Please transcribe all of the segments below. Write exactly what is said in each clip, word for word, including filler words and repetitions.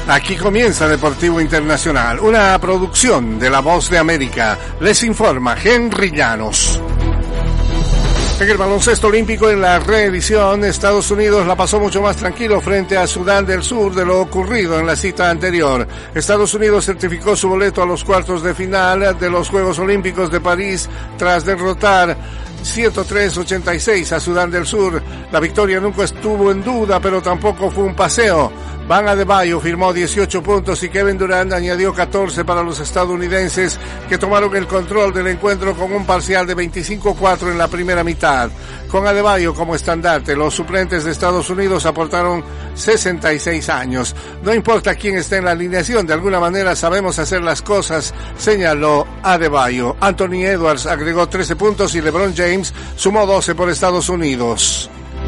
Aquí comienza Deportivo Internacional, una producción de La Voz de América. Les informa Henry Llanos. En el baloncesto olímpico, en la reedición, Estados Unidos la pasó mucho más tranquilo frente a Sudán del Sur de lo ocurrido en la cita anterior. Estados Unidos certificó su boleto a los cuartos de final de los Juegos Olímpicos de París tras derrotar ciento tres a ochenta y seis a Sudán del Sur. La victoria nunca estuvo en duda, pero tampoco fue un paseo. Bam Adebayo firmó dieciocho puntos y Kevin Durant añadió catorce para los estadounidenses, que tomaron el control del encuentro con un parcial de veinticinco a cuatro en la primera mitad. Con Adebayo como estandarte, los suplentes de Estados Unidos aportaron sesenta y seis años. No importa quién esté en la alineación, de alguna manera sabemos hacer las cosas, señaló Adebayo. Anthony Edwards agregó trece puntos y LeBron James sumó doce por Estados Unidos.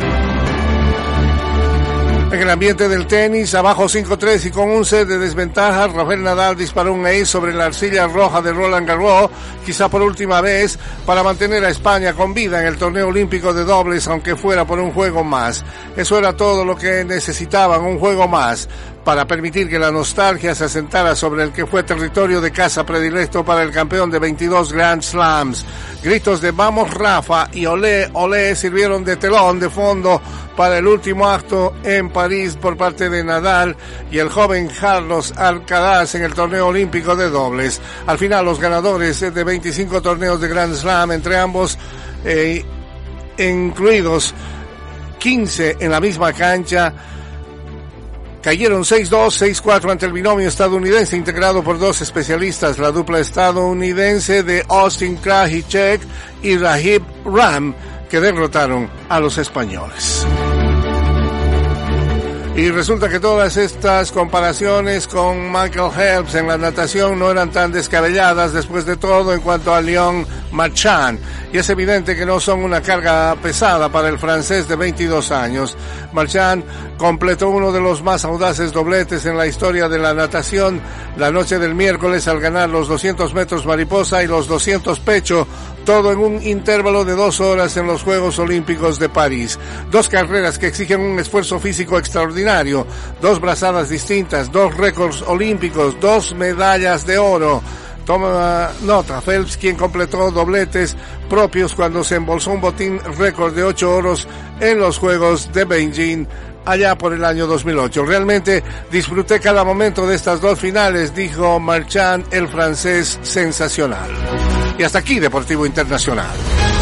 En el ambiente del tenis, abajo cinco tres y con un set de desventaja, Rafael Nadal disparó un ace sobre la arcilla roja de Roland Garros, quizá por última vez, para mantener a España con vida en el torneo olímpico de dobles, aunque fuera por un juego más. Eso era todo lo que necesitaban, un juego más, para permitir que la nostalgia se asentara sobre el que fue territorio de casa predilecto para el campeón de veintidós Grand Slams. Gritos de "Vamos Rafa" y "Olé, olé" sirvieron de telón de fondo para el último acto en París por parte de Nadal y el joven Carlos Alcaraz en el torneo olímpico de dobles. Al final, los ganadores de veinticinco torneos de Grand Slam, entre ambos, eh, incluidos quince en la misma cancha, cayeron seis dos, seis cuatro ante el binomio estadounidense integrado por dos especialistas, la dupla estadounidense de Austin Krajicek y Rahib Ram, que derrotaron a los españoles. Y resulta que todas estas comparaciones con Michael Phelps en la natación no eran tan descabelladas después de todo en cuanto a Lyon Marchand. Y es evidente que no son una carga pesada para el francés de veintidós años. Marchand completó uno de los más audaces dobletes en la historia de la natación la noche del miércoles al ganar los doscientos metros mariposa y los doscientos pecho, todo en un intervalo de dos horas en los Juegos Olímpicos de París. Dos carreras que exigen un esfuerzo físico extraordinario, dos brazadas distintas, dos récords olímpicos, dos medallas de oro. Toma nota, Phelps, quien completó dobletes propios cuando se embolsó un botín récord de ocho oros en los Juegos de Beijing allá por el año dos mil ocho. Realmente disfruté cada momento de estas dos finales, dijo Marchand, el francés sensacional. Y hasta aquí Deportivo Internacional.